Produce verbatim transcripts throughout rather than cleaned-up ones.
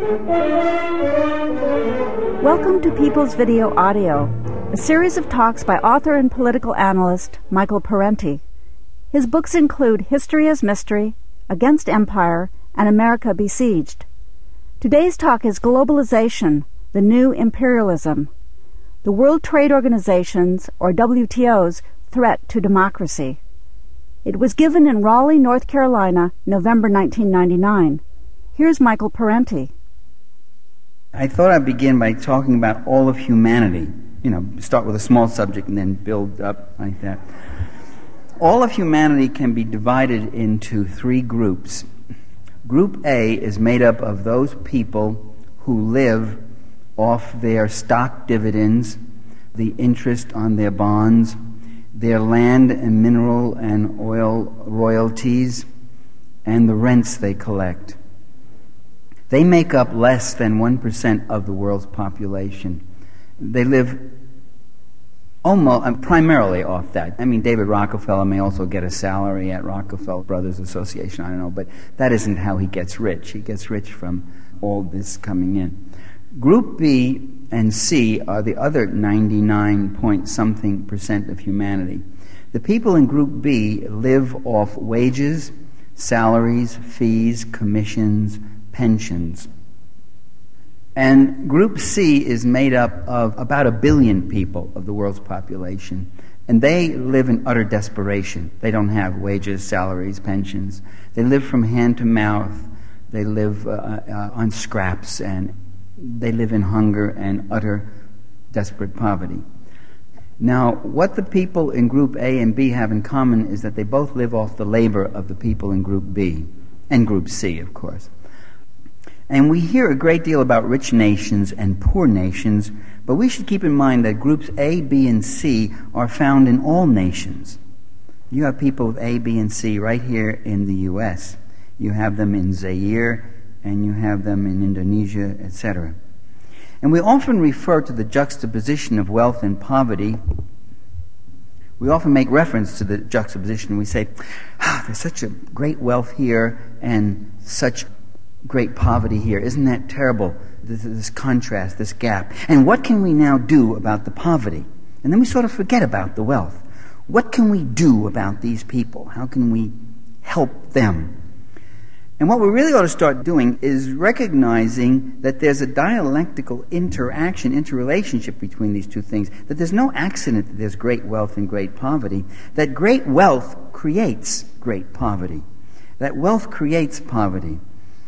Welcome to People's Video Audio, a series of talks by author and political analyst Michael Parenti. His books include History as Mystery, Against Empire, and America Besieged. Today's talk is Globalization, the New Imperialism, the World Trade Organization's, or W T O's, threat to democracy. It was given in Raleigh, North Carolina, November nineteen ninety-nine. Here's Michael Parenti. I thought I'd begin by talking about all of humanity. You know, start with a small subject and then build up like that. All of humanity can be divided into three groups. Group A is made up of those people who live off their stock dividends, the interest on their bonds, their land and mineral and oil royalties, and the rents they collect. They make up less than one percent of the world's population. They live almost primarily off that. I mean, David Rockefeller may also get a salary at Rockefeller Brothers Association, I don't know, but that isn't how he gets rich. He gets rich from all this coming in. Group B and C are the other ninety-nine point something percent of humanity. The people in Group B live off wages, salaries, fees, commissions, pensions. And Group C is made up of about a billion people of the world's population, and they live in utter desperation. They don't have wages, salaries, pensions. They live from hand to mouth. They live uh, uh, on scraps, and they live in hunger and utter desperate poverty. Now, what the people in Group A and B have in common is that they both live off the labor of the people in Group B, and Group C, of course. And we hear a great deal about rich nations and poor nations, but we should keep in mind that Groups A, B, and C are found in all nations. You have people of A, B, and C right here in the U S. You have them in Zaire, and you have them in Indonesia, et cetera. And we often refer to the juxtaposition of wealth and poverty. We often make reference to the juxtaposition. We say, ah, there's such a great wealth here and such great poverty here. Isn't that terrible, this, this contrast, this gap? And what can we now do about the poverty? And then we sort of forget about the wealth. What can we do about these people? How can we help them? And what we really ought to start doing is recognizing that there's a dialectical interaction, interrelationship between these two things, that there's no accident that there's great wealth and great poverty, that great wealth creates great poverty, that wealth creates poverty.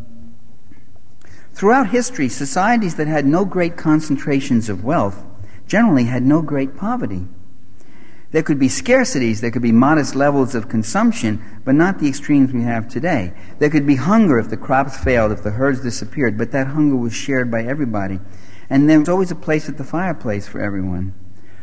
Throughout history, societies that had no great concentrations of wealth generally had no great poverty. There could be scarcities, there could be modest levels of consumption, but not the extremes we have today. There could be hunger if the crops failed, if the herds disappeared, but that hunger was shared by everybody. And there was always a place at the fireplace for everyone.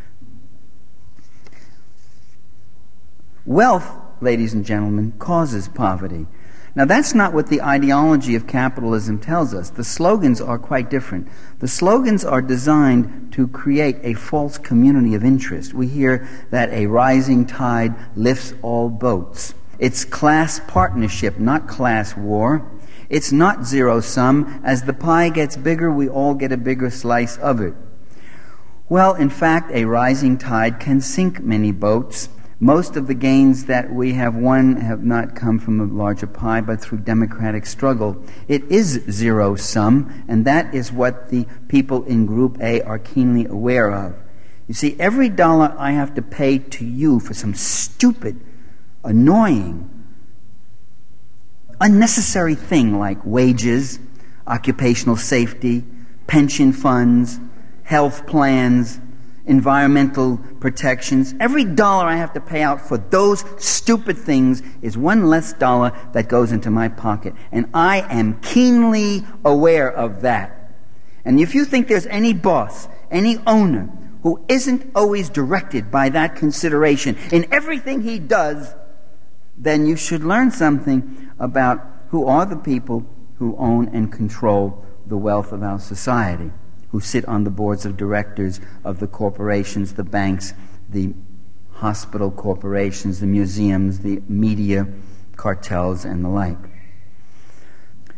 Wealth, ladies and gentlemen, causes poverty. Now, that's not what the ideology of capitalism tells us. The slogans are quite different. The slogans are designed to create a false community of interest. We hear that a rising tide lifts all boats. It's class partnership, not class war. It's not zero-sum. As the pie gets bigger, we all get a bigger slice of it. Well, in fact, a rising tide can sink many boats. Most of the gains that we have won have not come from a larger pie, but through democratic struggle. It is zero-sum, and that is what the people in Group A are keenly aware of. You see, every dollar I have to pay to you for some stupid, annoying, unnecessary thing like wages, occupational safety, pension funds, health plans, environmental protections. Every dollar I have to pay out for those stupid things is one less dollar that goes into my pocket. And I am keenly aware of that. And if you think there's any boss, any owner, who isn't always directed by that consideration in everything he does, then you should learn something about who are the people who own and control the wealth of our society, who sit on the boards of directors of the corporations, the banks, the hospital corporations, the museums, the media cartels, and the like.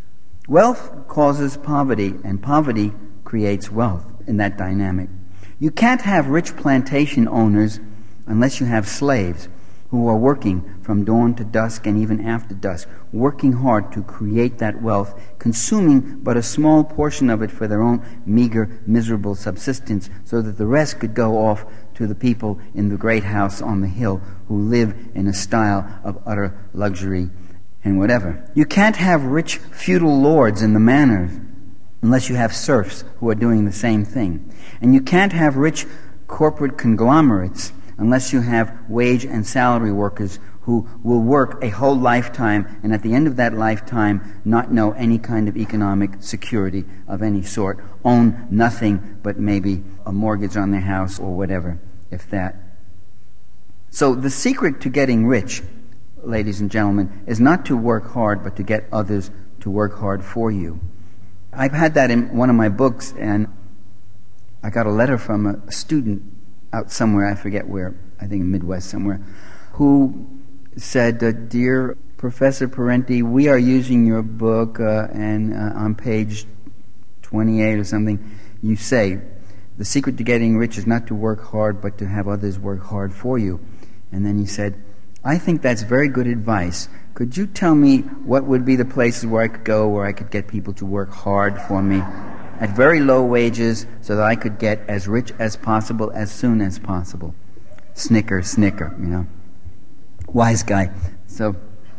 Wealth causes poverty, and poverty creates wealth in that dynamic. You can't have rich plantation owners unless you have slaves who are working from dawn to dusk and even after dusk, working hard to create that wealth, consuming but a small portion of it for their own meager, miserable subsistence, so that the rest could go off to the people in the great house on the hill who live in a style of utter luxury and whatever. You can't have rich feudal lords in the manors unless you have serfs who are doing the same thing. And you can't have rich corporate conglomerates unless you have wage and salary workers who will work a whole lifetime and at the end of that lifetime not know any kind of economic security of any sort, own nothing but maybe a mortgage on their house or whatever, if that. So the secret to getting rich, ladies and gentlemen, is not to work hard but to get others to work hard for you. I've had that in one of my books, and I got a letter from a student out somewhere, I forget where, I think in Midwest somewhere, who said, uh, Dear Professor Parenti, we are using your book, uh, and uh, on page twenty-eight or something, you say, the secret to getting rich is not to work hard, but to have others work hard for you. And then he said, I think that's very good advice. Could you tell me what would be the places where I could go where I could get people to work hard for me at very low wages so that I could get as rich as possible as soon as possible? Snicker, snicker, you know. Wise guy. So,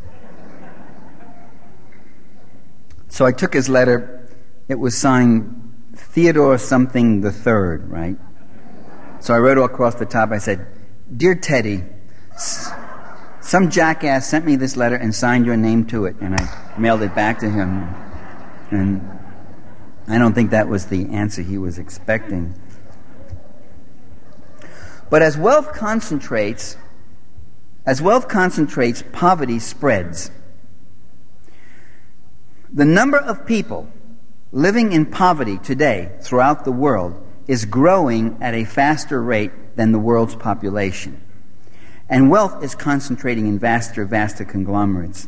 so I took his letter. It was signed Theodore something the third, right? So I wrote across the top, I said, Dear Teddy, some jackass sent me this letter and signed your name to it, and I mailed it back to him. And I don't think that was the answer he was expecting. But as wealth concentrates, as wealth concentrates, poverty spreads. The number of people living in poverty today throughout the world is growing at a faster rate than the world's population. And wealth is concentrating in vaster, vaster conglomerates.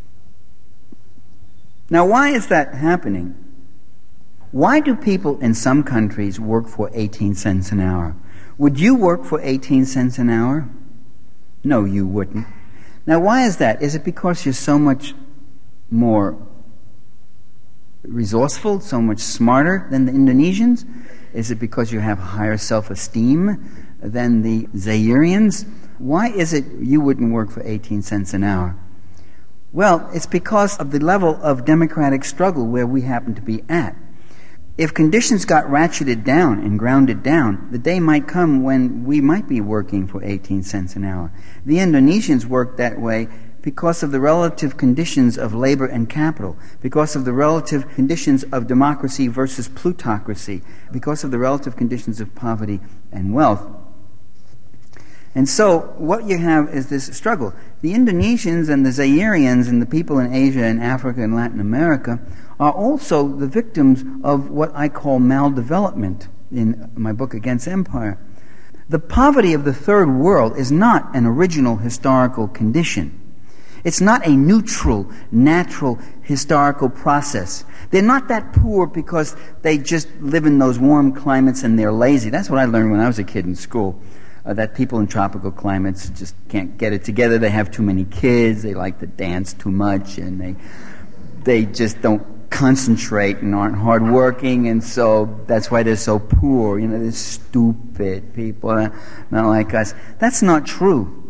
Now, why is that happening? Why do people in some countries work for eighteen cents an hour? Would you work for eighteen cents an hour? No, you wouldn't. Now, why is that? Is it because you're so much more resourceful, so much smarter than the Indonesians? Is it because you have higher self-esteem than the Zairians? Why is it you wouldn't work for eighteen cents an hour? Well, it's because of the level of democratic struggle where we happen to be at. If conditions got ratcheted down and grounded down, the day might come when we might be working for eighteen cents an hour. The Indonesians worked that way because of the relative conditions of labor and capital, because of the relative conditions of democracy versus plutocracy, because of the relative conditions of poverty and wealth. And so what you have is this struggle. The Indonesians and the Zairians and the people in Asia and Africa and Latin America are also the victims of what I call maldevelopment in my book Against Empire. The poverty of the third world is not an original historical condition. It's not a neutral, natural, historical process. They're not that poor because they just live in those warm climates and they're lazy. That's what I learned when I was a kid in school. Uh, that people in tropical climates just can't get it together. They have too many kids. They like to dance too much, and they they just don't concentrate and aren't hardworking, and so that's why they're so poor. You know, they're stupid people, uh, not like us. That's not true.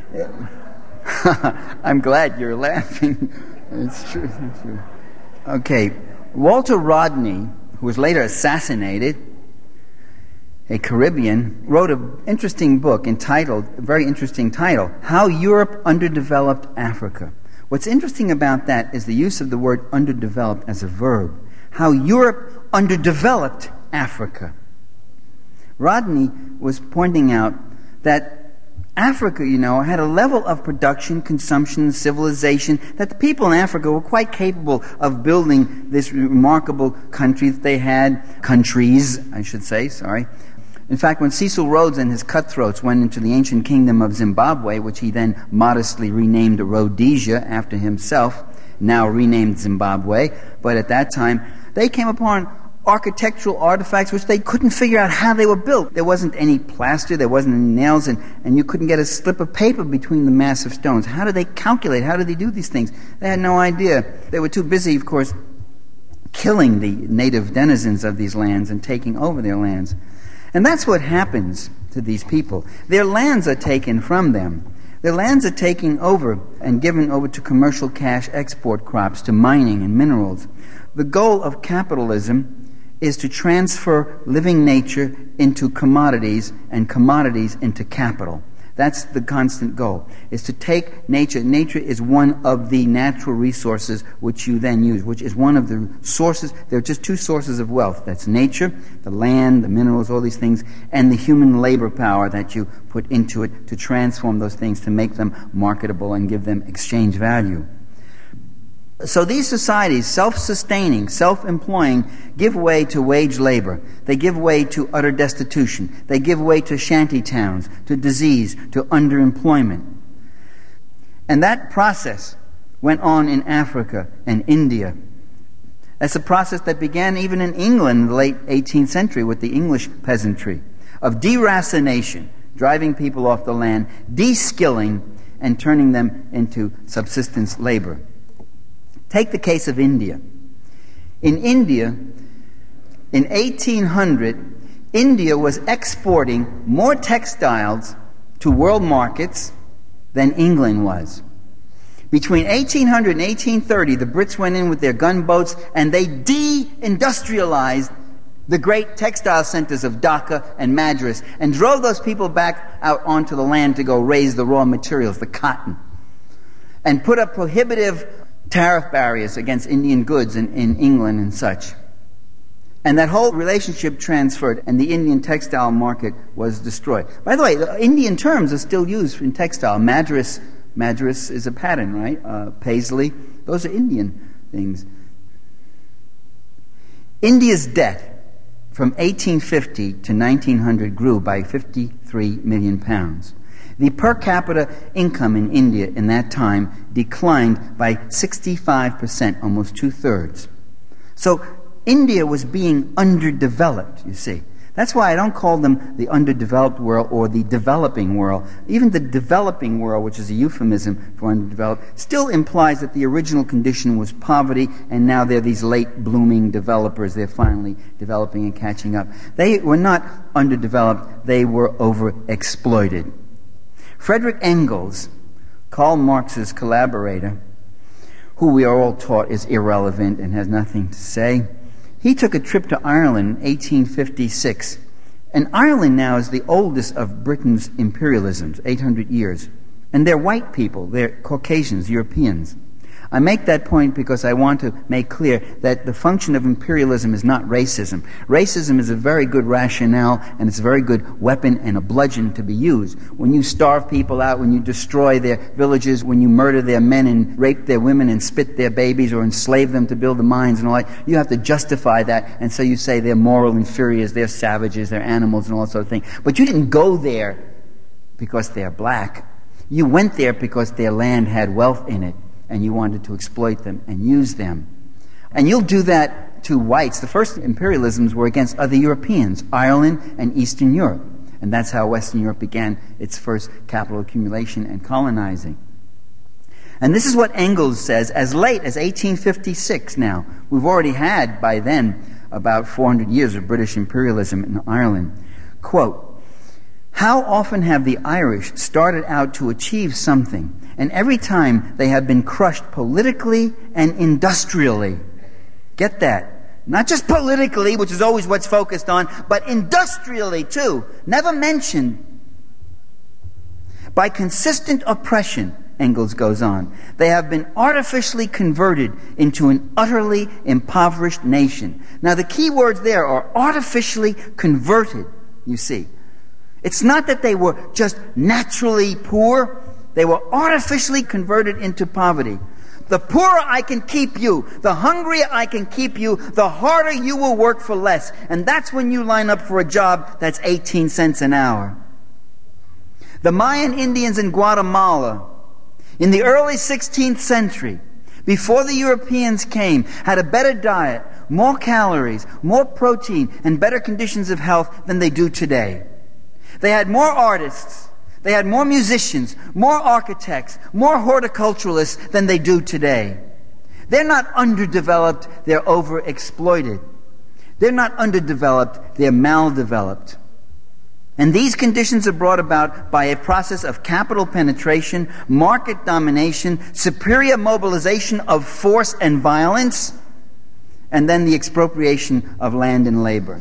I'm glad you're laughing. It's true. It's true. Okay, Walter Rodney, who was later assassinated, a Caribbean, wrote an interesting book entitled, a very interesting title, How Europe Underdeveloped Africa. What's interesting about that is the use of the word underdeveloped as a verb. How Europe underdeveloped Africa. Rodney was pointing out that Africa, you know, had a level of production, consumption, civilization that the people in Africa were quite capable of building this remarkable country that they had, countries, I should say, sorry. In fact, when Cecil Rhodes and his cutthroats went into the ancient kingdom of Zimbabwe, which he then modestly renamed Rhodesia after himself, now renamed Zimbabwe, but at that time they came upon architectural artifacts which they couldn't figure out how they were built. There wasn't any plaster, there wasn't any nails, and, and you couldn't get a slip of paper between the massive stones. How did they calculate? How did they do these things? They had no idea. They were too busy, of course, killing the native denizens of these lands and taking over their lands. And that's what happens to these people. Their lands are taken from them. Their lands are taken over and given over to commercial cash export crops, to mining and minerals. The goal of capitalism is to transfer living nature into commodities and commodities into capital. That's the constant goal, is to take nature. Nature is one of the natural resources which you then use, which is one of the sources. There are just two sources of wealth. That's nature, the land, the minerals, all these things, and the human labor power that you put into it to transform those things, to make them marketable and give them exchange value. So these societies, self-sustaining, self-employing, give way to wage labor. They give way to utter destitution. They give way to shanty towns, to disease, to underemployment. And that process went on in Africa and India. That's a process that began even in England in the late eighteenth century with the English peasantry, of deracination, driving people off the land, de-skilling, and turning them into subsistence labor. Take the case of India. In India, in eighteen hundred, India was exporting more textiles to world markets than England was. Between eighteen hundred and eighteen thirty, the Brits went in with their gunboats and they de-industrialized the great textile centers of Dhaka and Madras and drove those people back out onto the land to go raise the raw materials, the cotton, and put up prohibitive tariff barriers against Indian goods in, in England and such. And that whole relationship transferred, and the Indian textile market was destroyed. By the way, the Indian terms are still used in textile. Madras, Madras is a pattern, right? Uh, Paisley, those are Indian things. India's debt from eighteen fifty to nineteen hundred grew by fifty-three million pounds. The per capita income in India in that time declined by sixty-five percent, almost two-thirds. So India was being underdeveloped, you see. That's why I don't call them the underdeveloped world or the developing world. Even the developing world, which is a euphemism for underdeveloped, still implies that the original condition was poverty, and now they're these late blooming developers. They're finally developing and catching up. They were not underdeveloped, they were overexploited. Frederick Engels, Karl Marx's collaborator, who we are all taught is irrelevant and has nothing to say, he took a trip to Ireland in eighteen fifty-six. And Ireland now is the oldest of Britain's imperialisms, eight hundred years. And they're white people, they're Caucasians, Europeans. I make that point because I want to make clear that the function of imperialism is not racism. Racism is a very good rationale, and it's a very good weapon and a bludgeon to be used. When you starve people out, when you destroy their villages, when you murder their men and rape their women and spit their babies or enslave them to build the mines and all that, you have to justify that, and so you say they're moral inferiors, they're savages, they're animals and all that sort of thing. But you didn't go there because they're black. You went there because their land had wealth in it, and you wanted to exploit them and use them. And you'll do that to whites. The first imperialisms were against other Europeans, Ireland and Eastern Europe. And that's how Western Europe began its first capital accumulation and colonizing. And this is what Engels says as late as eighteen fifty-six now. We've already had, by then, about four hundred years of British imperialism in Ireland. Quote, "How often have the Irish started out to achieve something, and every time they have been crushed politically and industrially." Get that. Not just politically, which is always what's focused on, but industrially too. Never mentioned. By consistent oppression, Engels goes on, they have been artificially converted into an utterly impoverished nation. Now the key words there are artificially converted, you see. It's not that they were just naturally poor. They were artificially converted into poverty. The poorer I can keep you, the hungrier I can keep you, the harder you will work for less. And that's when you line up for a job that's eighteen cents an hour. The Mayan Indians in Guatemala in the early sixteenth century before the Europeans came, had a better diet, more calories, more protein, and better conditions of health than they do today. They had more artists, they had more musicians, more architects, more horticulturalists than they do today. They're not underdeveloped, they're overexploited. They're not underdeveloped, they're maldeveloped. And these conditions are brought about by a process of capital penetration, market domination, superior mobilization of force and violence, and then the expropriation of land and labor.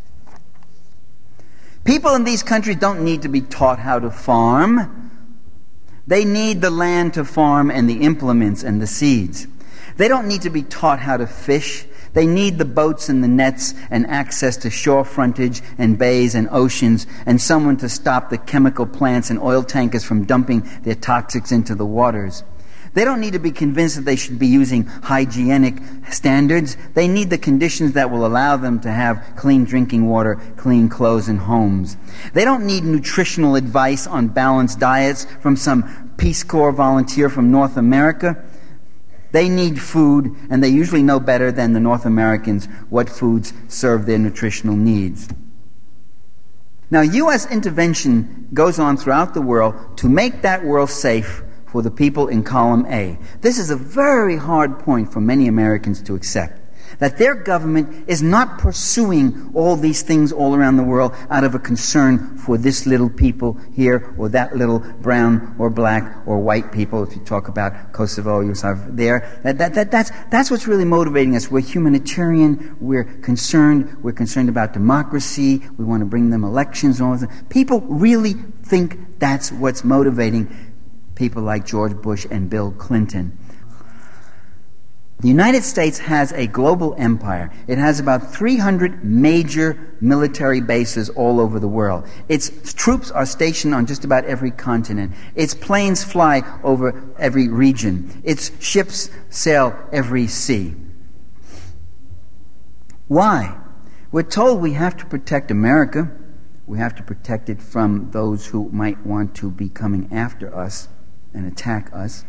People in these countries don't need to be taught how to farm. They need the land to farm and the implements and the seeds. They don't need to be taught how to fish. They need the boats and the nets and access to shore frontage and bays and oceans and someone to stop the chemical plants and oil tankers from dumping their toxics into the waters. They don't need to be convinced that they should be using hygienic standards. They need the conditions that will allow them to have clean drinking water, clean clothes, and homes. They don't need nutritional advice on balanced diets from some Peace Corps volunteer from North America. They need food, and they usually know better than the North Americans what foods serve their nutritional needs. Now, U S intervention goes on throughout the world to make that world safe for the people in column A. This is a very hard point for many Americans to accept, that their government is not pursuing all these things all around the world out of a concern for this little people here or that little brown or black or white people, if you talk about Kosovo, Yugoslavia, there. That, that, that, that's, that's what's really motivating us. We're humanitarian, we're concerned, we're concerned about democracy, we want to bring them elections and all that. People really think that's what's motivating people like George Bush and Bill Clinton. The United States has a global empire. It has about three hundred major military bases all over the world. Its troops are stationed on just about every continent. Its planes fly over every region. Its ships sail every sea. Why? We're told we have to protect America. We have to protect it from those who might want to be coming after us and attack us.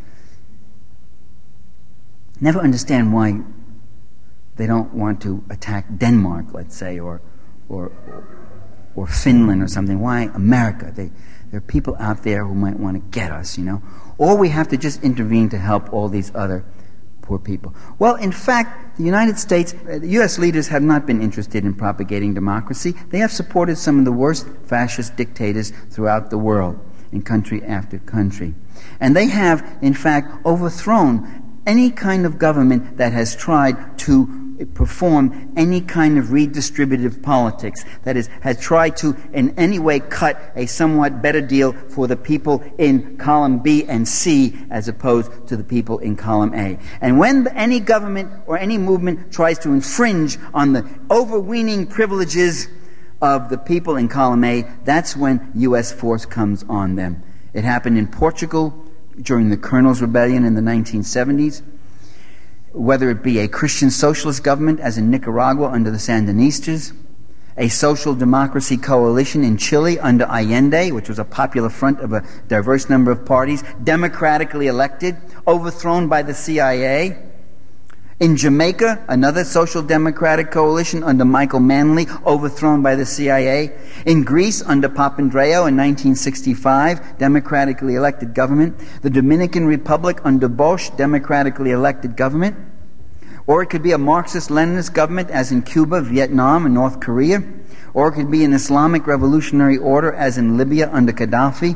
Never understand why they don't want to attack Denmark, let's say, or or or Finland or something. Why America? They, there are people out there who might want to get us, you know. Or we have to just intervene to help all these other poor people. Well, in fact, the United States, the U S leaders have not been interested in propagating democracy. They have supported some of the worst fascist dictators throughout the world, in country after country. And they have, in fact, overthrown any kind of government that has tried to perform any kind of redistributive politics, that is, has tried to in any way cut a somewhat better deal for the people in column B and C as opposed to the people in column A. And when any government or any movement tries to infringe on the overweening privileges of the people in column A, that's when U S force comes on them. It happened in Portugal during the Colonels' Rebellion in the nineteen seventies, whether it be a Christian socialist government as in Nicaragua under the Sandinistas, a social democracy coalition in Chile under Allende, which was a popular front of a diverse number of parties, democratically elected, overthrown by the C I A. In Jamaica, another social democratic coalition under Michael Manley, overthrown by the C I A. In Greece, under Papandreou in nineteen sixty-five, democratically elected government. The Dominican Republic under Bosch, democratically elected government. Or it could be a Marxist-Leninist government as in Cuba, Vietnam, and North Korea. Or it could be an Islamic revolutionary order as in Libya under Gaddafi.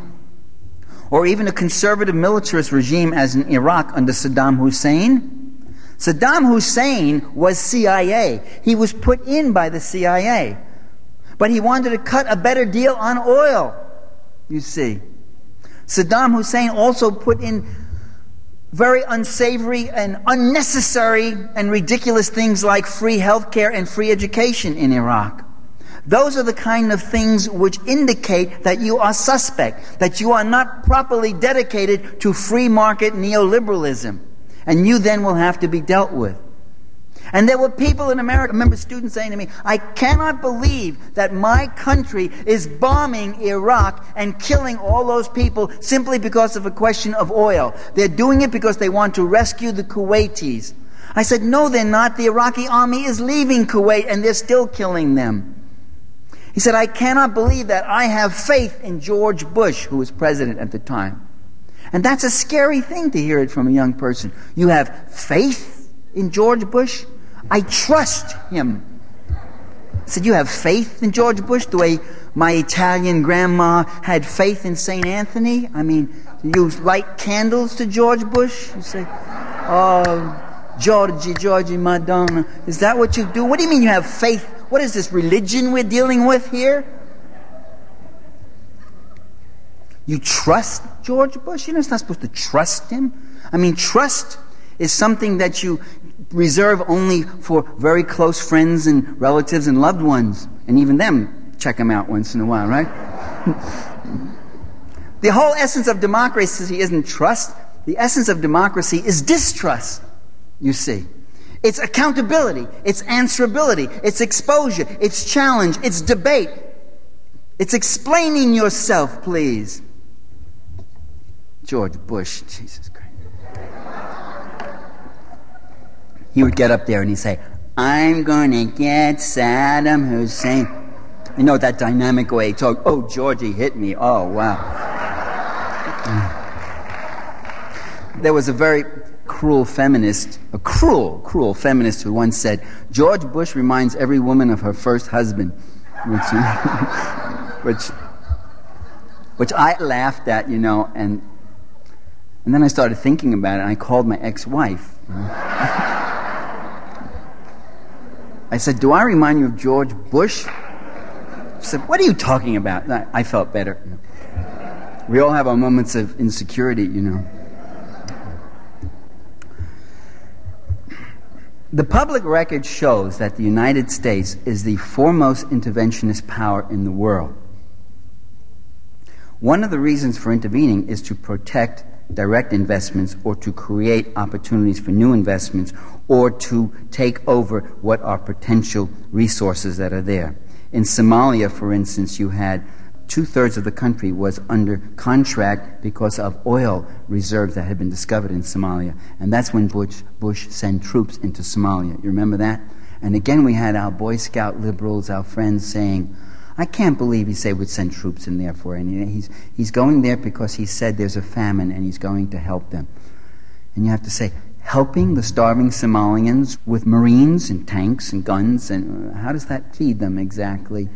Or even a conservative militarist regime as in Iraq under Saddam Hussein. Saddam Hussein was C I A. He was put in by the C I A. But he wanted to cut a better deal on oil, you see. Saddam Hussein also put in very unsavory and unnecessary and ridiculous things like free health care and free education in Iraq. Those are the kind of things which indicate that you are suspect, that you are not properly dedicated to free market neoliberalism. And you then will have to be dealt with. And there were people in America, I remember students saying to me, I cannot believe that my country is bombing Iraq and killing all those people simply because of a question of oil. They're doing it because they want to rescue the Kuwaitis. I said, no, they're not. The Iraqi army is leaving Kuwait and they're still killing them. He said, I cannot believe that. I have faith in George Bush, who was president at the time. And that's a scary thing to hear it from a young person. You have faith in George Bush? I trust him. I said, you have faith in George Bush the way my Italian grandma had faith in Saint Anthony? I mean, you light candles to George Bush? You say, oh, Georgie, Georgie, Madonna. Is that what you do? What do you mean you have faith? What is this religion we're dealing with here? You trust George Bush? You're not supposed to trust him. I mean, trust is something that you reserve only for very close friends and relatives and loved ones. And even them, check them out once in a while, right? The whole essence of democracy isn't trust. The essence of democracy is distrust, you see. It's accountability, it's answerability, it's exposure, it's challenge, it's debate. It's explaining yourself, please. George Bush, Jesus Christ. He would get up there and he'd say, I'm going to get Saddam Hussein. You know, that dynamic way he talked. Oh, Georgie hit me. Oh, wow. There was a very cruel feminist, a cruel, cruel feminist who once said, George Bush reminds every woman of her first husband. Which, which, which I laughed at, you know, and and then I started thinking about it, and I called my ex-wife. You know? I said, do I remind you of George Bush? She said, what are you talking about? I, I felt better. You know? We all have our moments of insecurity, you know. The public record shows that the United States is the foremost interventionist power in the world. One of the reasons for intervening is to protect direct investments or to create opportunities for new investments or to take over what are potential resources that are there. In Somalia, for instance, you had two-thirds of the country was under contract because of oil reserves that had been discovered in Somalia. And that's when Bush, Bush sent troops into Somalia. You remember that? And again, we had our Boy Scout liberals, our friends, saying, I can't believe he said would send troops in there for any. He's, he's going there because he said there's a famine and he's going to help them. And you have to say, helping the starving Somalians with Marines and tanks and guns, and how does that feed them exactly?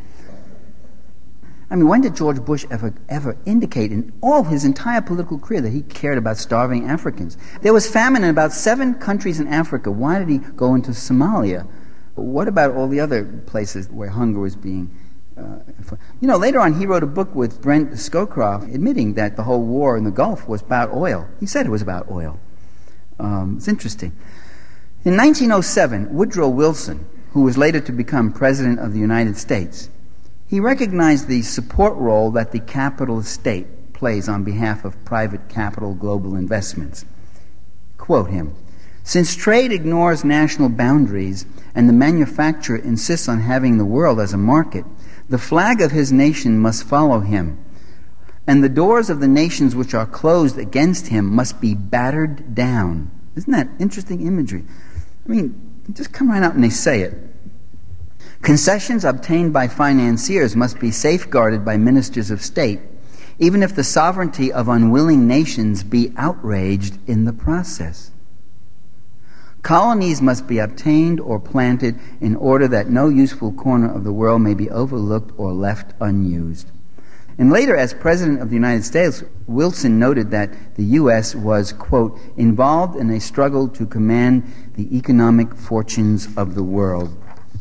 I mean, when did George Bush ever ever indicate in all his entire political career that he cared about starving Africans? There was famine in about seven countries in Africa. Why did he go into Somalia? What about all the other places where hunger was being... Uh, you know, later on he wrote a book with Brent Scowcroft admitting that the whole war in the Gulf was about oil. He said it was about oil. Um, it's interesting. In nineteen oh seven, Woodrow Wilson, who was later to become President of the United States, he recognized the support role that the capitalist state plays on behalf of private capital global investments. Quote him, since trade ignores national boundaries and the manufacturer insists on having the world as a market, the flag of his nation must follow him, and the doors of the nations which are closed against him must be battered down. Isn't that interesting imagery? I mean, just come right out and they say it. Concessions obtained by financiers must be safeguarded by ministers of state, even if the sovereignty of unwilling nations be outraged in the process. Colonies must be obtained or planted in order that no useful corner of the world may be overlooked or left unused. And later, as President of the United States, Wilson noted that the U S was, quote, involved in a struggle to command the economic fortunes of the world.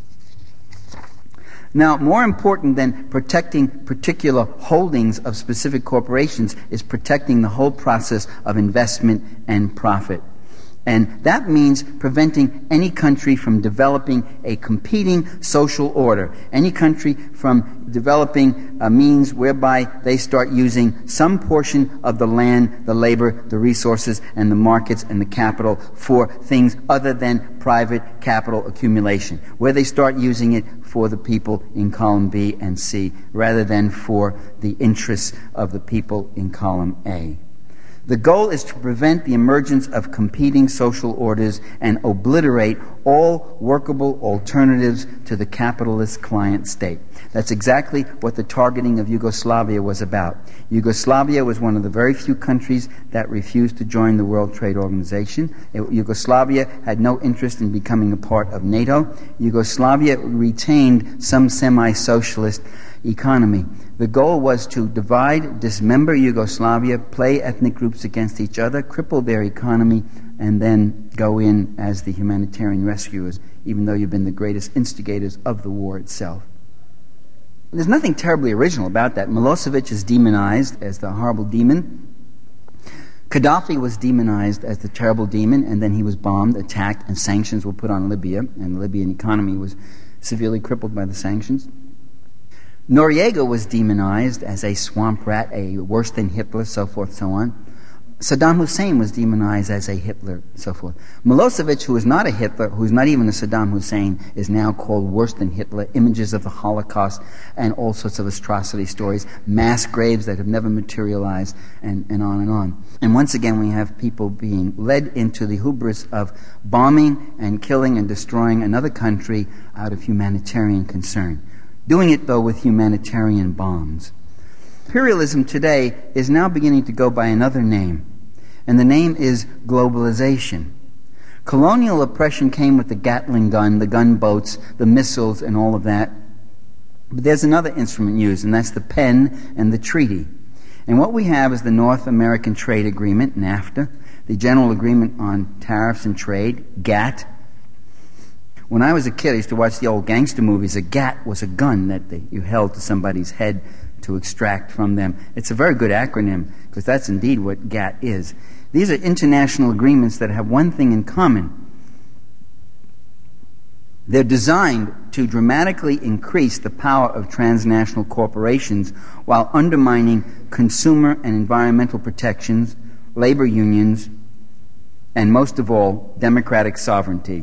Now, more important than protecting particular holdings of specific corporations is protecting the whole process of investment and profit. And that means preventing any country from developing a competing social order, any country from developing a means whereby they start using some portion of the land, the labor, the resources, and the markets and the capital for things other than private capital accumulation, where they start using it for the people in column B and C rather than for the interests of the people in column A. The goal is to prevent the emergence of competing social orders and obliterate all workable alternatives to the capitalist client state. That's exactly what the targeting of Yugoslavia was about. Yugoslavia was one of the very few countries that refused to join the World Trade Organization. It, Yugoslavia had no interest in becoming a part of NATO. Yugoslavia retained some semi-socialist economy. The goal was to divide, dismember Yugoslavia, play ethnic groups against each other, cripple their economy, and then go in as the humanitarian rescuers, even though you've been the greatest instigators of the war itself. There's nothing terribly original about that. Milosevic is demonized as the horrible demon. Gaddafi was demonized as the terrible demon, and then he was bombed, attacked, and sanctions were put on Libya, and the Libyan economy was severely crippled by the sanctions. Noriega was demonized as a swamp rat, a worse than Hitler, so forth, so on. Saddam Hussein was demonized as a Hitler, so forth. Milosevic, who is not a Hitler, who is not even a Saddam Hussein, is now called worse than Hitler, images of the Holocaust and all sorts of atrocity stories, mass graves that have never materialized, and, and on and on. And once again, we have people being led into the hubris of bombing and killing and destroying another country out of humanitarian concern. Doing it, though, with humanitarian bombs. Imperialism today is now beginning to go by another name, and the name is globalization. Colonial oppression came with the Gatling gun, the gunboats, the missiles, and all of that. But there's another instrument used, and that's the pen and the treaty. And what we have is the North American Trade Agreement, NAFTA, the General Agreement on Tariffs and Trade, GATT. When I was a kid, I used to watch the old gangster movies. A GATT was a gun that they, you held to somebody's head to extract from them. It's a very good acronym, because that's indeed what GATT is. These are international agreements that have one thing in common. They're designed to dramatically increase the power of transnational corporations while undermining consumer and environmental protections, labor unions, and most of all, democratic sovereignty.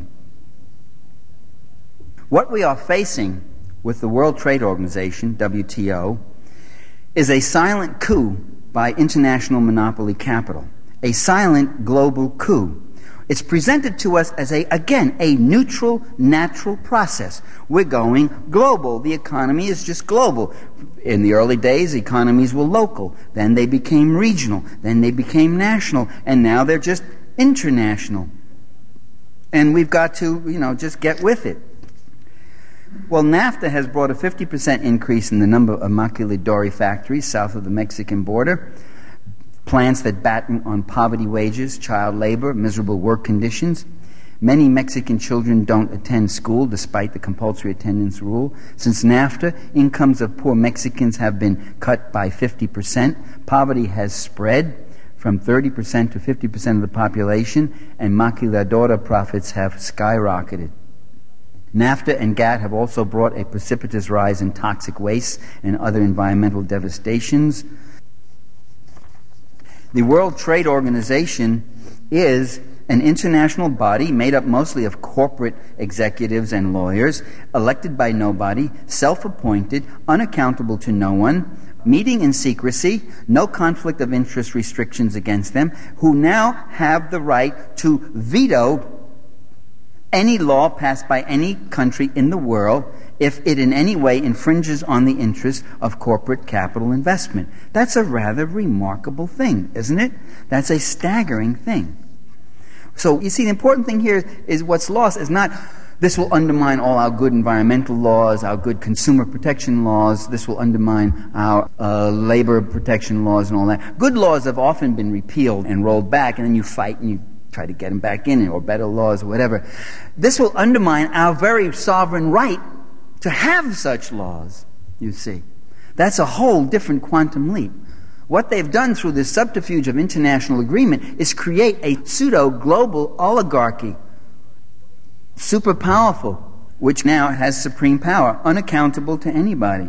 What we are facing with the World Trade Organization, W T O, is a silent coup by international monopoly capital, a silent global coup. It's presented to us as, a again, a neutral, natural process. We're going global. The economy is just global. In the early days, economies were local. Then they became regional. Then they became national. And now they're just international. And we've got to, you know, just get with it. Well, NAFTA has brought a fifty percent increase in the number of maquiladora factories south of the Mexican border, plants that batten on poverty wages, child labor, miserable work conditions. Many Mexican children don't attend school despite the compulsory attendance rule. Since NAFTA, incomes of poor Mexicans have been cut by fifty percent. Poverty has spread from thirty percent to fifty percent of the population, and maquiladora profits have skyrocketed. NAFTA and GATT have also brought a precipitous rise in toxic waste and other environmental devastations. The World Trade Organization is an international body made up mostly of corporate executives and lawyers, elected by nobody, self-appointed, unaccountable to no one, meeting in secrecy, no conflict of interest restrictions against them, who now have the right to veto any law passed by any country in the world if it in any way infringes on the interests of corporate capital investment. That's a rather remarkable thing, isn't it? That's a staggering thing. So, you see, the important thing here is what's lost is not this will undermine all our good environmental laws, our good consumer protection laws, this will undermine our uh, labor protection laws and all that. Good laws have often been repealed and rolled back, and then you fight and you try to get them back in, or better laws or whatever. This will undermine our very sovereign right to have such laws, you see. That's a whole different quantum leap. What they've done through this subterfuge of international agreement is create a pseudo-global oligarchy, super powerful, which now has supreme power, unaccountable to anybody.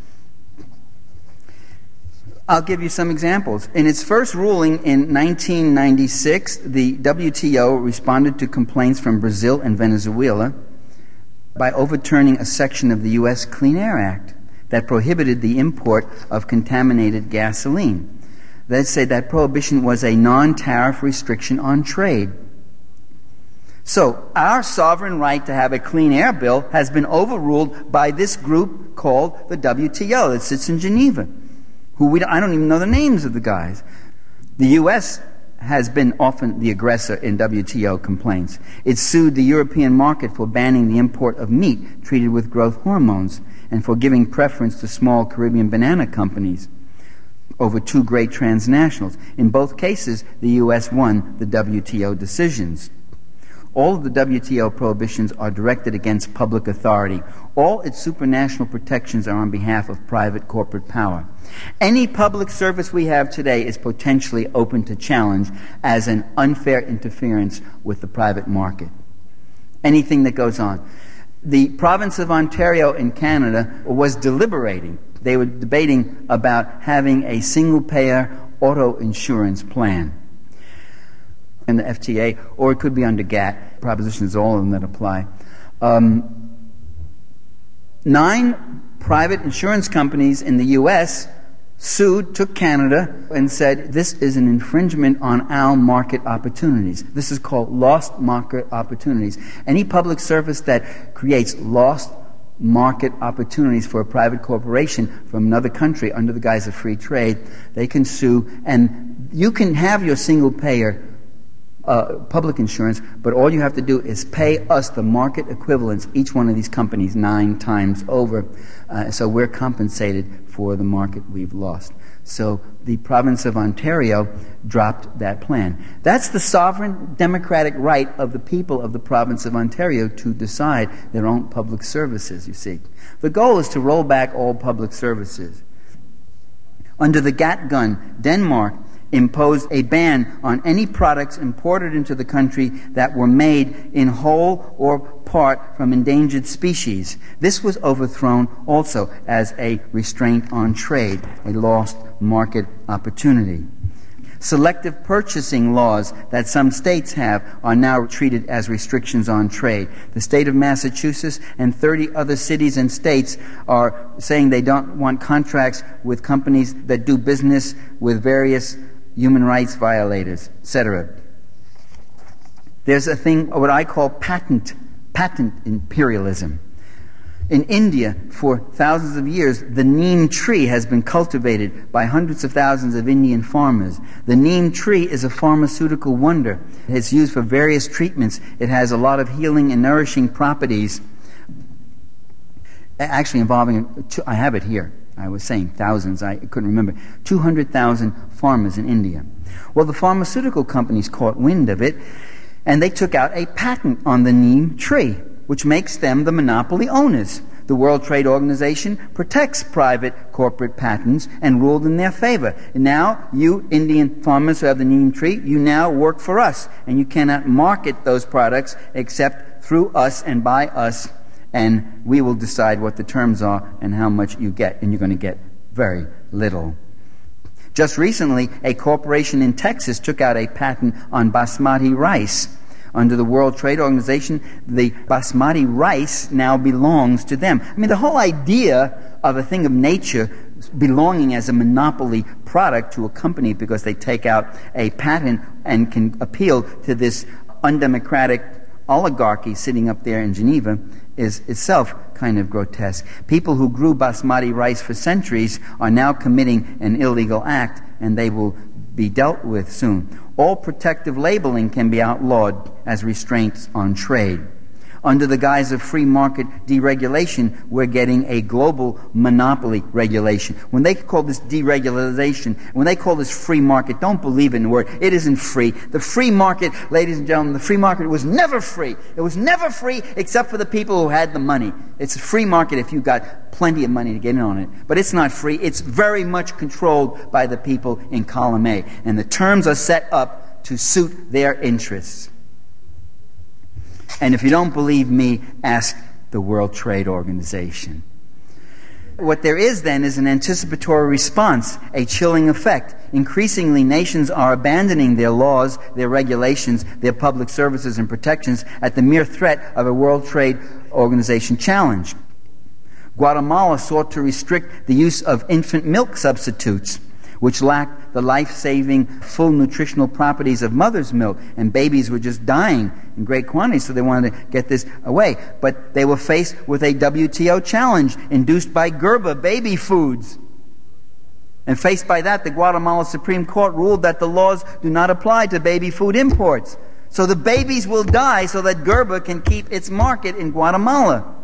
I'll give you some examples. In its first ruling in nineteen ninety-six, the W T O responded to complaints from Brazil and Venezuela by overturning a section of the U S Clean Air Act that prohibited the import of contaminated gasoline. They say that prohibition was a non-tariff restriction on trade. So, our sovereign right to have a clean air bill has been overruled by this group called the W T O that sits in Geneva, who we don't, I don't even know the names of the guys. The U S has been often the aggressor in W T O complaints. It sued the European market for banning the import of meat treated with growth hormones and for giving preference to small Caribbean banana companies over two great transnationals. In both cases, the U S won the W T O decisions. All of the W T O prohibitions are directed against public authority. All its supranational protections are on behalf of private corporate power. Any public service we have today is potentially open to challenge as an unfair interference with the private market. Anything that goes on. The province of Ontario in Canada was deliberating. They were debating about having a single-payer auto insurance plan in the F T A, or it could be under G A T. Propositions, all of them that apply. Um, nine private insurance companies in the U S sued, took Canada, and said, this is an infringement on our market opportunities. This is called lost market opportunities. Any public service that creates lost market opportunities for a private corporation from another country under the guise of free trade, they can sue, and you can have your single-payer Uh, public insurance, but all you have to do is pay us the market equivalents, each one of these companies, nine times over. Uh, so we're compensated for the market we've lost. So the province of Ontario dropped that plan. That's the sovereign democratic right of the people of the province of Ontario to decide their own public services, you see. The goal is to roll back all public services. Under the G A T gun, Denmark imposed a ban on any products imported into the country that were made in whole or part from endangered species. This was overthrown also as a restraint on trade, a lost market opportunity. Selective purchasing laws that some states have are now treated as restrictions on trade. The state of Massachusetts and thirty other cities and states are saying they don't want contracts with companies that do business with various human rights violators, et cetera. There's a thing, what I call patent, patent imperialism. In India, for thousands of years, the neem tree has been cultivated by hundreds of thousands of Indian farmers. The neem tree is a pharmaceutical wonder. It's used for various treatments. It has a lot of healing and nourishing properties, actually involving, I have it here. I was saying thousands, I couldn't remember. two hundred thousand farmers in India. Well, the pharmaceutical companies caught wind of it, and they took out a patent on the neem tree, which makes them the monopoly owners. The World Trade Organization protects private corporate patents and ruled in their favor. And now, you Indian farmers who have the neem tree, you now work for us, and you cannot market those products except through us and by us, and we will decide what the terms are and how much you get, and you're going to get very little. Just recently, a corporation in Texas took out a patent on basmati rice. Under the World Trade Organization, the basmati rice now belongs to them. I mean, the whole idea of a thing of nature belonging as a monopoly product to a company because they take out a patent and can appeal to this undemocratic oligarchy sitting up there in Geneva is itself kind of grotesque. People who grew basmati rice for centuries are now committing an illegal act, and they will be dealt with soon. All protective labeling can be outlawed as restraints on trade. Under the guise of free market deregulation, we're getting a global monopoly regulation. When they call this deregulation, when they call this free market, don't believe in the word. It isn't free. The free market, ladies and gentlemen, the free market was never free. It was never free except for the people who had the money. It's a free market if you got plenty of money to get in on it. But it's not free. It's very much controlled by the people in column A. And the terms are set up to suit their interests. And if you don't believe me, ask the World Trade Organization. What there is then is an anticipatory response, a chilling effect. Increasingly, nations are abandoning their laws, their regulations, their public services and protections at the mere threat of a World Trade Organization challenge. Guatemala sought to restrict the use of infant milk substitutes, which lacked the life-saving, full nutritional properties of mother's milk, and babies were just dying in great quantities, so they wanted to get this away. But they were faced with a W T O challenge induced by Gerber baby foods. And faced by that, the Guatemala Supreme Court ruled that the laws do not apply to baby food imports. So the babies will die so that Gerber can keep its market in Guatemala.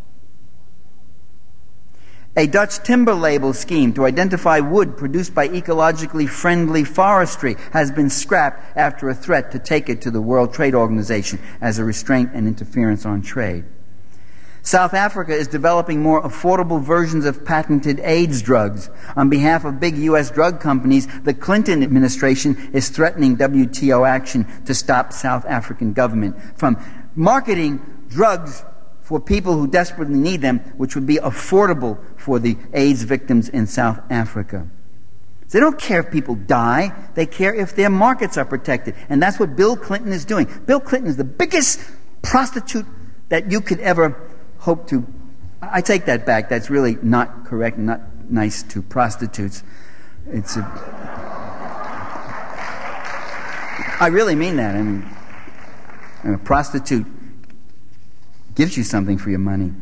A Dutch timber label scheme to identify wood produced by ecologically friendly forestry has been scrapped after a threat to take it to the World Trade Organization as a restraint and interference on trade. South Africa is developing more affordable versions of patented AIDS drugs. On behalf of big U S drug companies, the Clinton administration is threatening W T O action to stop South African government from marketing drugs for people who desperately need them, which would be affordable for the AIDS victims in South Africa. They don't care if people die. They care if their markets are protected. And that's what Bill Clinton is doing. Bill Clinton is the biggest prostitute that you could ever hope to. I take that back. That's really not correct and not nice to prostitutes. It's a... I really mean that. I mean, a prostitute gives you something for your money.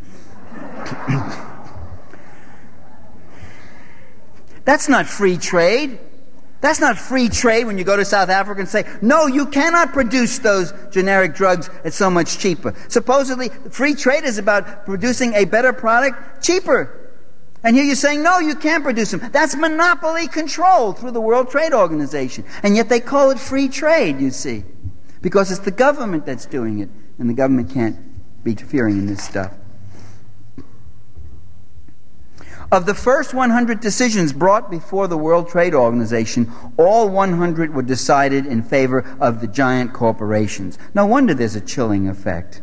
That's not free trade. That's not free trade when you go to South Africa and say, no, you cannot produce those generic drugs at so much cheaper. Supposedly, free trade is about producing a better product cheaper. And here you're saying, no, you can't produce them. That's monopoly control through the World Trade Organization. And yet they call it free trade, you see. Because it's the government that's doing it. And the government can't be interfering in this stuff. Of the first one hundred decisions brought before the World Trade Organization, all one hundred were decided in favor of the giant corporations. No wonder there's a chilling effect.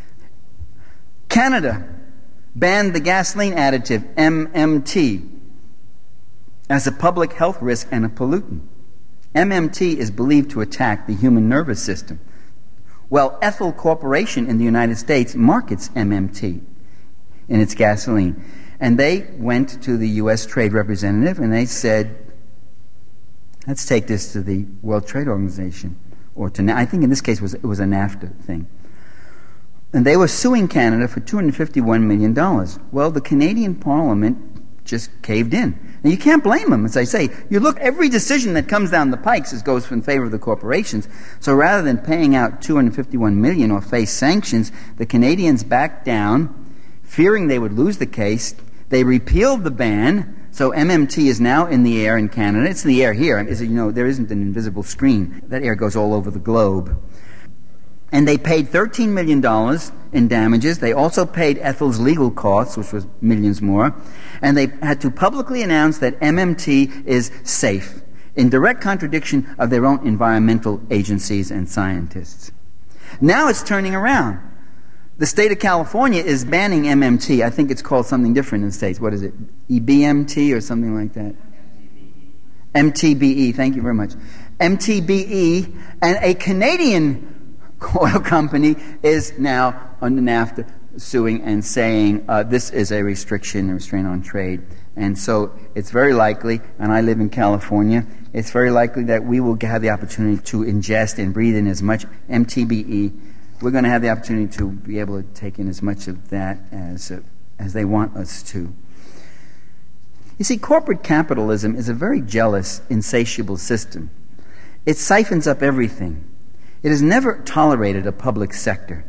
Canada banned the gasoline additive M M T as a public health risk and a pollutant. M M T is believed to attack the human nervous system. Well, Ethel Corporation in the United States markets M M T in its gasoline. And they went to the U S Trade Representative and they said, let's take this to the World Trade Organization. Or to, I think in this case it was, it was a NAFTA thing. And they were suing Canada for two hundred fifty-one million dollars. Well, the Canadian Parliament just caved in. Now, you can't blame them. As I say, you look, every decision that comes down the pikes is, goes in favor of the corporations. So rather than paying out two hundred fifty-one million dollars or face sanctions, the Canadians backed down, fearing they would lose the case. They repealed the ban, so M M T is now in the air in Canada. It's in the air here. As you know, there isn't an invisible screen. That air goes all over the globe. And they paid thirteen million dollars in damages. They also paid Ethel's legal costs, which was millions more. And they had to publicly announce that M M T is safe, in direct contradiction of their own environmental agencies and scientists. Now it's turning around. The state of California is banning M M T. I think it's called something different in the States. What is it? E B M T or something like that? M T B E. Thank you very much. M T B E. And a Canadian oil company is now under NAFTA suing and saying uh, this is a restriction, a restraint on trade. And so it's very likely, and I live in California, it's very likely that we will have the opportunity to ingest and breathe in as much M T B E. We're going to have the opportunity to be able to take in as much of that as uh, as they want us to. You see, corporate capitalism is a very jealous, insatiable system. It siphons up everything. It has never tolerated a public sector.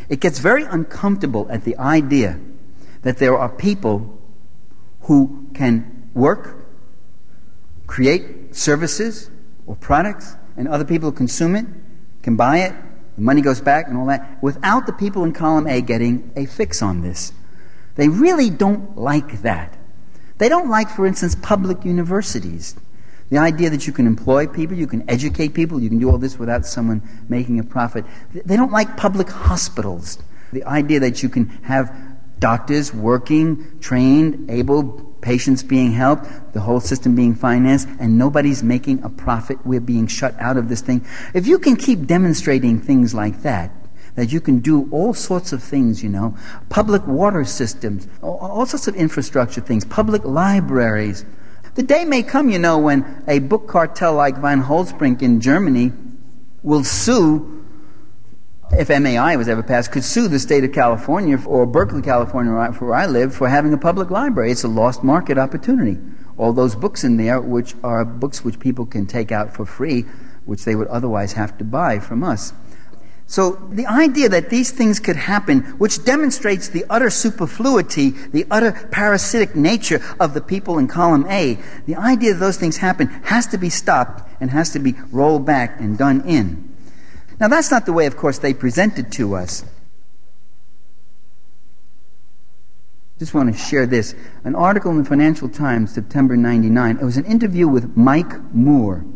It gets very uncomfortable at the idea that there are people who can work, create services or products, and other people who consume it, can buy it, the money goes back and all that, without the people in column A getting a fix on this. They really don't like that. They don't like, for instance, public universities. The idea that you can employ people, you can educate people, you can do all this without someone making a profit. They don't like public hospitals. The idea that you can have doctors working, trained, able, patients being helped, the whole system being financed, and nobody's making a profit. We're being shut out of this thing. If you can keep demonstrating things like that, that you can do all sorts of things, you know, public water systems, all, all sorts of infrastructure things, public libraries. The day may come, you know, when a book cartel like Van Holzbrink in Germany will sue, if M A I was ever passed, could sue the state of California or Berkeley, California, where I live, for having a public library. It's a lost market opportunity. All those books in there, which are books which people can take out for free, which they would otherwise have to buy from us. So the idea that these things could happen, which demonstrates the utter superfluity, the utter parasitic nature of the people in column A, the idea that those things happen has to be stopped and has to be rolled back and done in. Now that's not the way, of course, they present it to us. Just want to share this. An article in the Financial Times, September ninety-nine. It was an interview with Mike Moore,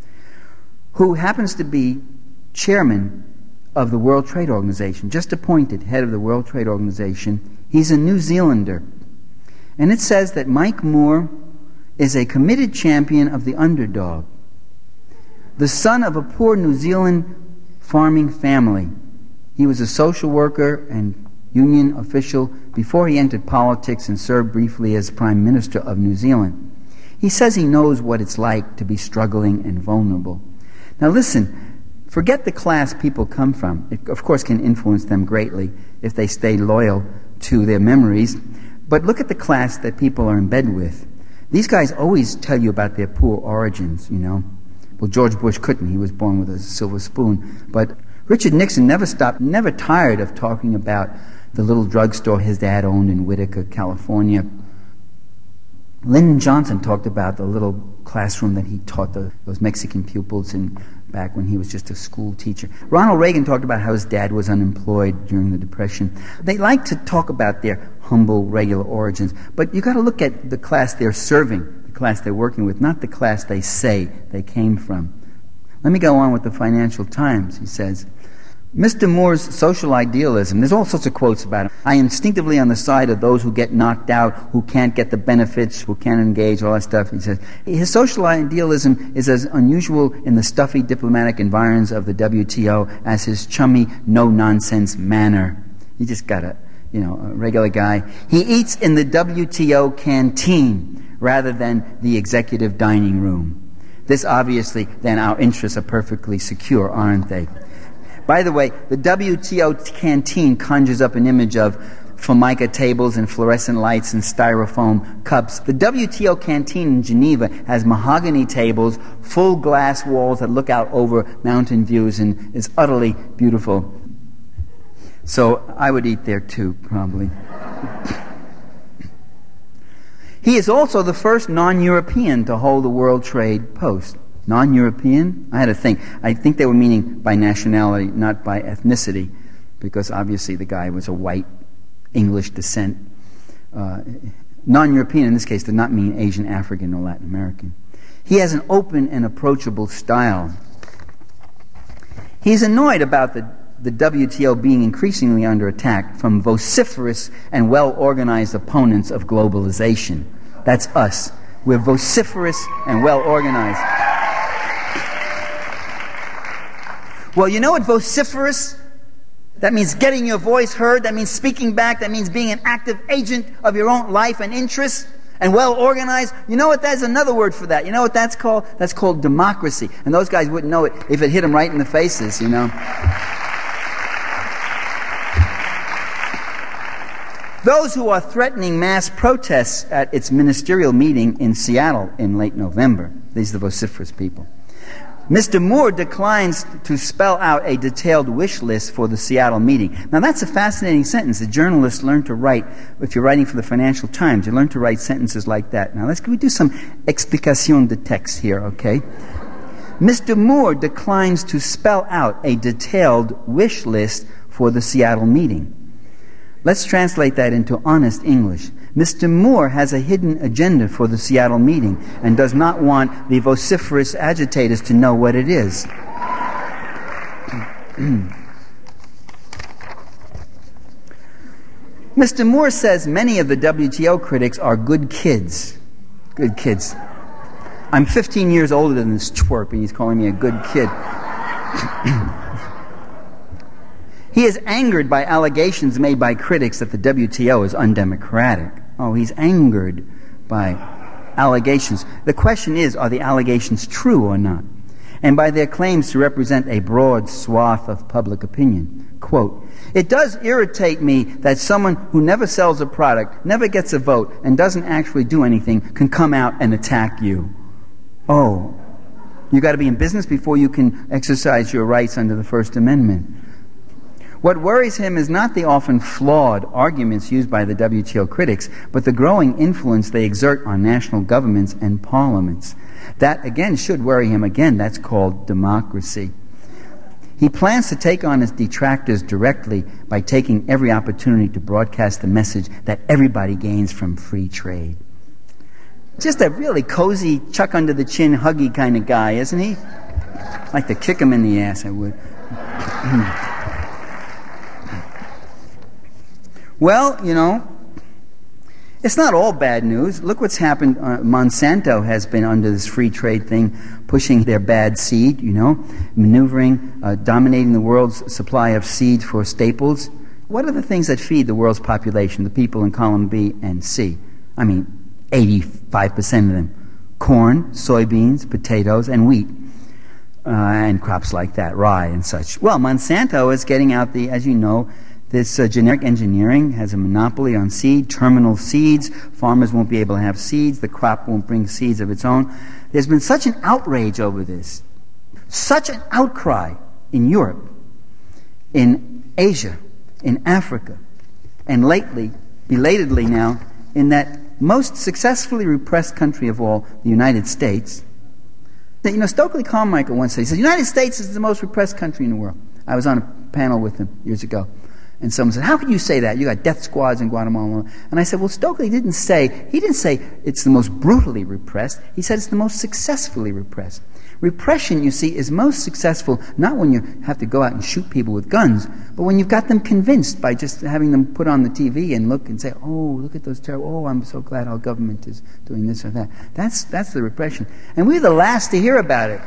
who happens to be chairman of the World Trade Organization, just appointed head of the World Trade Organization. He's a New Zealander. And it says that Mike Moore is a committed champion of the underdog, the son of a poor New Zealand farming family. He was a social worker and union official before he entered politics and served briefly as Prime Minister of New Zealand. He says he knows what it's like to be struggling and vulnerable. Now listen, forget the class people come from. It, of course, can influence them greatly if they stay loyal to their memories. But look at the class that people are in bed with. These guys always tell you about their poor origins, you know. Well, George Bush couldn't. He was born with a silver spoon. But Richard Nixon never stopped, never tired of talking about the little drugstore his dad owned in Whitaker, California. Lyndon Johnson talked about the little classroom that he taught the, those Mexican pupils in back when he was just a school teacher. Ronald Reagan talked about how his dad was unemployed during the Depression. They like to talk about their humble, regular origins, but you got to look at the class they're serving, the class they're working with, not the class they say they came from. Let me go on with the Financial Times. He says, Mister Moore's social idealism, there's all sorts of quotes about him. I instinctively on the side of those who get knocked out, who can't get the benefits, who can't engage, all that stuff. He says, his social idealism is as unusual in the stuffy diplomatic environs of the W T O as his chummy, no-nonsense manner. He just got a, you know, a regular guy. He eats in the W T O canteen rather than the executive dining room. This obviously, then our interests are perfectly secure, aren't they? By the way, the W T O canteen conjures up an image of formica tables and fluorescent lights and styrofoam cups. The W T O canteen in Geneva has mahogany tables, full glass walls that look out over mountain views, and is utterly beautiful. So I would eat there too, probably. He is also the first non-European to hold the World Trade Post. Non-European? I had to think. I think they were meaning by nationality, not by ethnicity, because obviously the guy was a white English descent. Uh, non-European in this case did not mean Asian, African, or Latin American. He has an open and approachable style. He's annoyed about the, the W T O being increasingly under attack from vociferous and well-organized opponents of globalization. That's us. We're vociferous and well-organized. Well, you know what vociferous? That means getting your voice heard. That means speaking back. That means being an active agent of your own life and interests. And well organized. You know what? That's another word for that. You know what that's called? That's called democracy. And those guys wouldn't know it if it hit them right in the faces, you know. Those who are threatening mass protests at its ministerial meeting in Seattle in late November. These are the vociferous people. Mister Moore declines to spell out a detailed wish list for the Seattle meeting. Now that's a fascinating sentence. The journalists learn to write, if you're writing for the Financial Times, you learn to write sentences like that. Now let's can we do some explication de texte here, okay? Mister Moore declines to spell out a detailed wish list for the Seattle meeting. Let's translate that into honest English. Mister Moore has a hidden agenda for the Seattle meeting and does not want the vociferous agitators to know what it is. Mister Moore says many of the W T O critics are good kids. Good kids. I'm fifteen years older than this twerp, and he's calling me a good kid. He is angered by allegations made by critics that the W T O is undemocratic. Oh, he's angered by allegations. The question is, are the allegations true or not? And by their claims to represent a broad swath of public opinion. Quote, "It does irritate me that someone who never sells a product, never gets a vote, and doesn't actually do anything can come out and attack you." Oh, you got to be in business before you can exercise your rights under the First Amendment. What worries him is not the often flawed arguments used by the W T O critics, but the growing influence they exert on national governments and parliaments. That, again, should worry him. Again, that's called democracy. He plans to take on his detractors directly by taking every opportunity to broadcast the message that everybody gains from free trade. Just a really cozy, chuck under the chin, huggy kind of guy, isn't he? I'd like to kick him in the ass, I would. Well, you know, it's not all bad news. Look what's happened. Uh, Monsanto has been under this free trade thing, pushing their bad seed, you know, maneuvering, uh, dominating the world's supply of seed for staples. What are the things that feed the world's population, the people in column B and C? I mean, eighty-five percent of them. Corn, soybeans, potatoes, and wheat. Uh, and crops like that, rye and such. Well, Monsanto is getting out the, as you know, This uh, generic engineering has a monopoly on seed, terminal seeds. Farmers won't be able to have seeds. The crop won't bring seeds of its own. There's been such an outrage over this, such an outcry in Europe, in Asia, in Africa, and lately, belatedly now, in that most successfully repressed country of all, the United States. That, you know, Stokely Carmichael once said, he said, the United States is the most repressed country in the world. I was on a panel with him years ago. And someone said, how can you say that? You got death squads in Guatemala. And I said, well, Stokely didn't say, he didn't say it's the most brutally repressed. He said it's the most successfully repressed. Repression, you see, is most successful not when you have to go out and shoot people with guns, but when you've got them convinced by just having them put on the T V and look and say, oh, look at those terrible, oh, I'm so glad our government is doing this or that. That's, that's the repression. And we're the last to hear about it.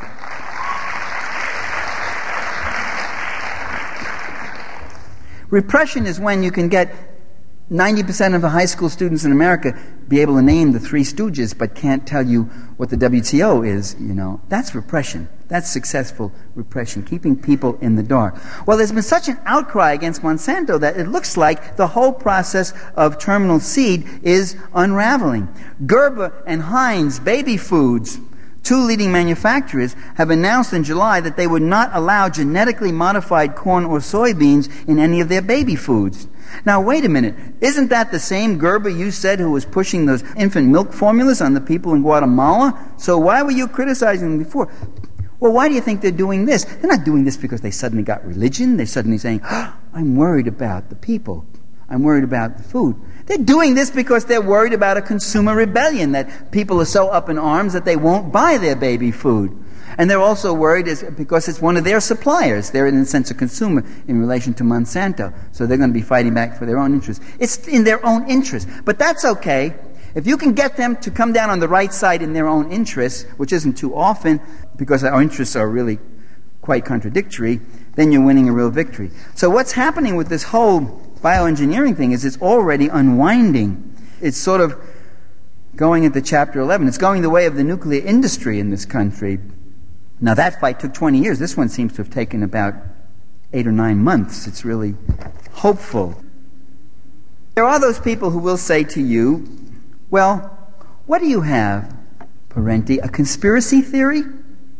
Repression is when you can get ninety percent of the high school students in America be able to name the Three Stooges but can't tell you what the W T O is, you know. That's repression. That's successful repression, keeping people in the dark. Well, there's been such an outcry against Monsanto that it looks like the whole process of terminal seed is unraveling. Gerber and Heinz Baby Foods, two leading manufacturers, have announced in July that they would not allow genetically modified corn or soybeans in any of their baby foods. Now, wait a minute. Isn't that the same Gerber you said who was pushing those infant milk formulas on the people in Guatemala? So why were you criticizing them before? Well, why do you think they're doing this? They're not doing this because they suddenly got religion. They're suddenly saying, oh, I'm worried about the people. I'm worried about the food. They're doing this because they're worried about a consumer rebellion, that people are so up in arms that they won't buy their baby food. And they're also worried is because it's one of their suppliers. They're, in a sense, a consumer in relation to Monsanto. So they're going to be fighting back for their own interest. It's in their own interest. But that's okay. If you can get them to come down on the right side in their own interests, which isn't too often, because our interests are really quite contradictory, then you're winning a real victory. So what's happening with this whole bioengineering thing is it's already unwinding. It's sort of going into chapter eleven. It's going the way of the nuclear industry in this country. Now that fight took twenty years. This one seems to have taken about eight or nine months. It's really hopeful. There are those people who will say to you, well, what do you have, Parenti? A conspiracy theory?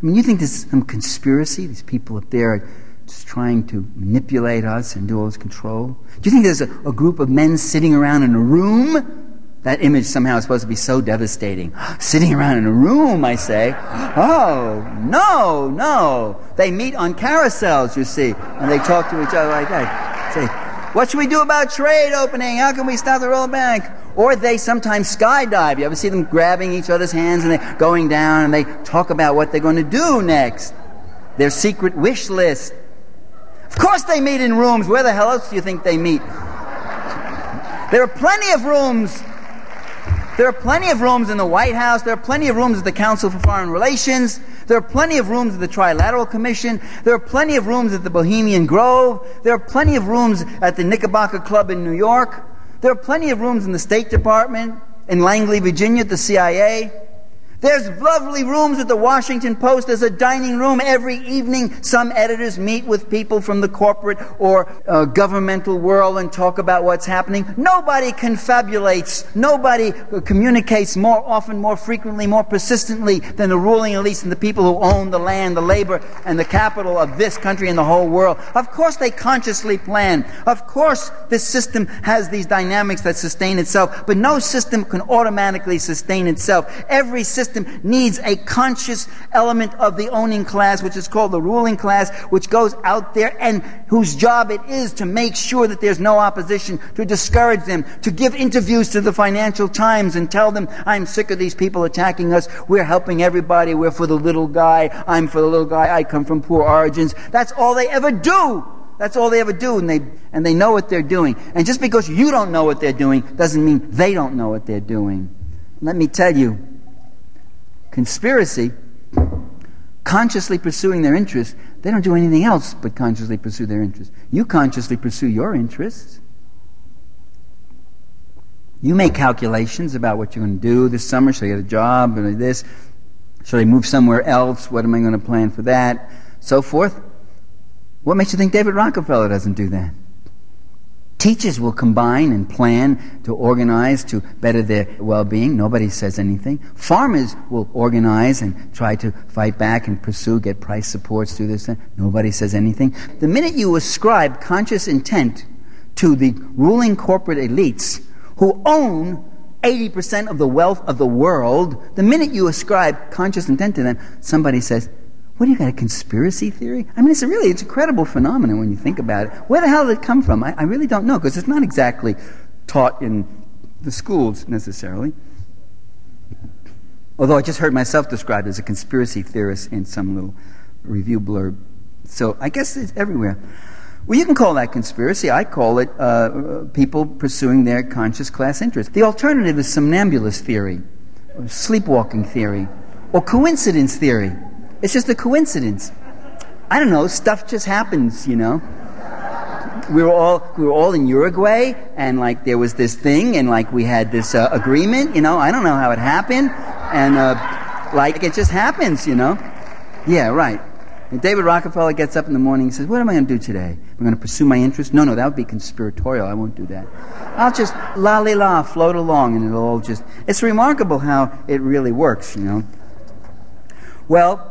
I mean, you think there's some conspiracy? These people up there are just trying to manipulate us and do all this control? Do you think there's a, a group of men sitting around in a room? That image somehow is supposed to be so devastating. Sitting around in a room, I say. Oh, no, no. They meet on carousels, you see, and they talk to each other like that. Say, what should we do about trade opening? How can we stop the World Bank? Or they sometimes skydive. You ever see them grabbing each other's hands and they're going down and they talk about what they're going to do next? Their secret wish list. Of course they meet in rooms. Where the hell else do you think they meet? There are plenty of rooms. There are plenty of rooms in the White House. There are plenty of rooms at the Council for Foreign Relations. There are plenty of rooms at the Trilateral Commission. There are plenty of rooms at the Bohemian Grove. There are plenty of rooms at the Knickerbocker Club in New York. There are plenty of rooms in the State Department, in Langley, Virginia, at the C I A. There's lovely rooms at the Washington Post. There's a dining room every evening. Some editors meet with people from the corporate or uh, governmental world and talk about what's happening. Nobody confabulates. Nobody communicates more often, more frequently, more persistently than the ruling elites and the people who own the land, the labor, and the capital of this country and the whole world. Of course they consciously plan. Of course this system has these dynamics that sustain itself, but no system can automatically sustain itself. Every system needs a conscious element of the owning class, which is called the ruling class, which goes out there and whose job it is to make sure that there's no opposition, to discourage them, to give interviews to the Financial Times and tell them, I'm sick of these people attacking us, we're helping everybody, we're for the little guy, I'm for the little guy, I come from poor origins. That's all they ever do. That's all they ever do, and they and they know what they're doing. And just because you don't know what they're doing doesn't mean they don't know what they're doing. Let me tell you, conspiracy, consciously pursuing their interests, they don't do anything else but consciously pursue their interests. You consciously pursue your interests. You make calculations about what you're going to do this summer. Should I get a job? Or this? Should I move somewhere else? What am I going to plan for that? So forth. What makes you think David Rockefeller doesn't do that? Teachers will combine and plan to organize to better their well-being. Nobody says anything. Farmers will organize and try to fight back and pursue, get price supports, do this. Nobody says anything. The minute you ascribe conscious intent to the ruling corporate elites who own eighty percent of the wealth of the world, the minute you ascribe conscious intent to them, somebody says, what do you got, a conspiracy theory? I mean, it's a really, it's a credible phenomenon when you think about it. Where the hell did it come from? I, I really don't know, because it's not exactly taught in the schools necessarily. Although I just heard myself described as a conspiracy theorist in some little review blurb. So I guess it's everywhere. Well, you can call that conspiracy. I call it uh, people pursuing their conscious class interests. The alternative is somnambulist theory, or sleepwalking theory, or coincidence theory. It's just a coincidence. I don't know, stuff just happens, you know. We were all we were all in Uruguay, and like there was this thing, and like we had this uh, agreement, you know. I don't know how it happened, and uh, like it just happens, you know. Yeah, right. And David Rockefeller gets up in the morning and says, what am I going to do today? I'm going to pursue my interest? No, no, that would be conspiratorial. I won't do that. I'll just la-li-la, float along, and it'll all just... It's remarkable how it really works, you know. Well,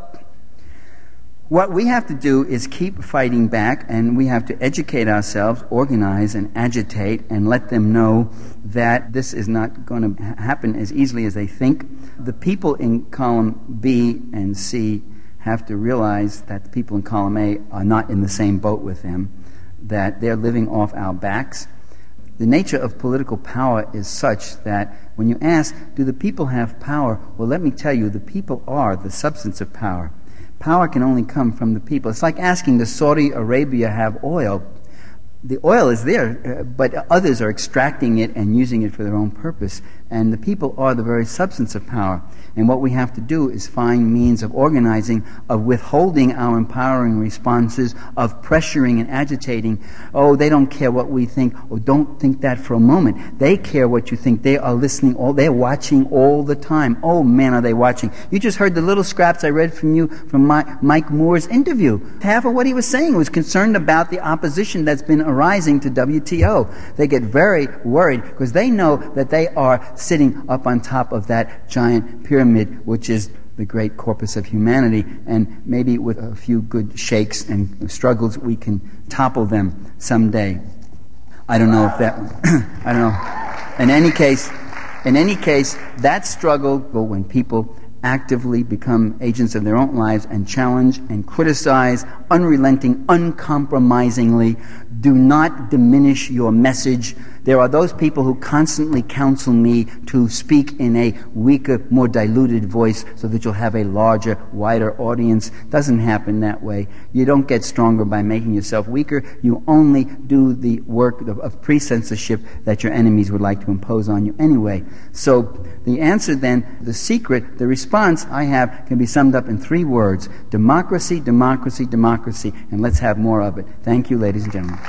what we have to do is keep fighting back, and we have to educate ourselves, organize and agitate, and let them know that this is not going to happen as easily as they think. The people in column B and C have to realize that the people in column A are not in the same boat with them, that they're living off our backs. The nature of political power is such that when you ask, do the people have power? Well, let me tell you, the people are the substance of power. Power can only come from the people. It's like asking, does Saudi Arabia have oil? The oil is there, but others are extracting it and using it for their own purpose. And the people are the very substance of power. And what we have to do is find means of organizing, of withholding our empowering responses, of pressuring and agitating. Oh, they don't care what we think. Oh, don't think that for a moment. They care what you think. They are listening. All they're watching all the time. Oh, man, are they watching. You just heard the little scraps I read from you from my, Mike Moore's interview. Half of what he was saying was concerned about the opposition that's been arising to W T O. They get very worried because they know that they are sitting up on top of that giant pyramid, which is the great corpus of humanity, and maybe with a few good shakes and struggles we can topple them someday. I don't know if that I don't know. In any case, in any case, that struggle, when people actively become agents of their own lives and challenge and criticize, unrelenting, uncompromisingly, do not diminish your message. There are those people who constantly counsel me to speak in a weaker, more diluted voice so that you'll have a larger, wider audience. Doesn't happen that way. You don't get stronger by making yourself weaker. You only do the work of, of pre-censorship that your enemies would like to impose on you anyway. So the answer then, the secret, the response I have can be summed up in three words: democracy, democracy, democracy, and let's have more of it. Thank you, ladies and gentlemen.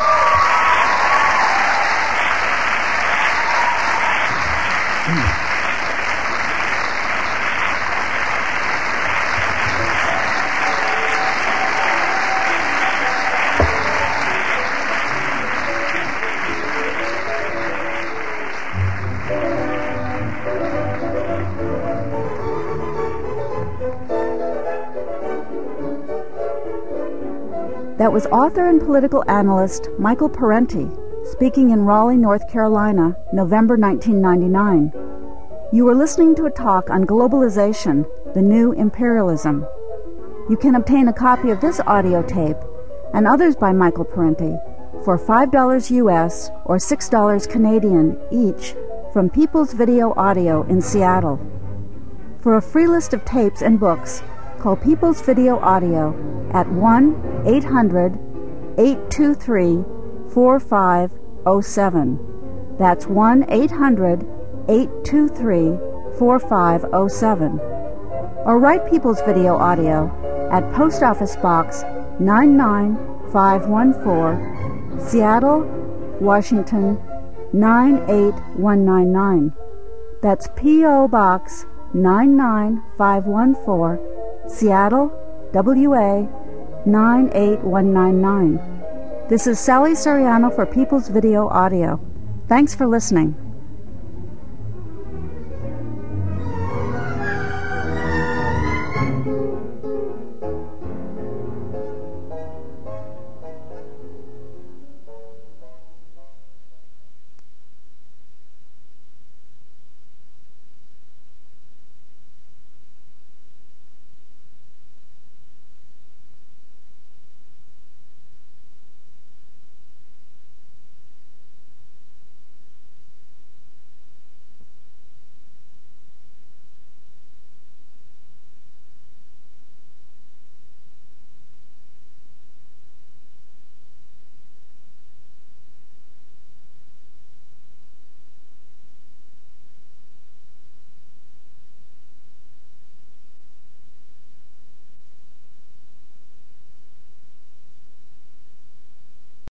That was author and political analyst Michael Parenti, speaking in Raleigh, North Carolina, November nineteen ninety-nine. You were listening to a talk on globalization, the new imperialism. You can obtain a copy of this audio tape and others by Michael Parenti for five dollars U S or six dollars Canadian each from People's Video Audio in Seattle. For a free list of tapes and books, call People's Video Audio at one eight hundred eight two three four five zero seven. That's one eight hundred eight two three four five zero seven. Or write People's Video Audio at Post Office Box nine nine five one four, Seattle, Washington nine eight one nine nine. That's P O Box nine nine five one four, Seattle, W A nine eight one nine nine. This is Sally Soriano for People's Video Audio. Thanks for listening.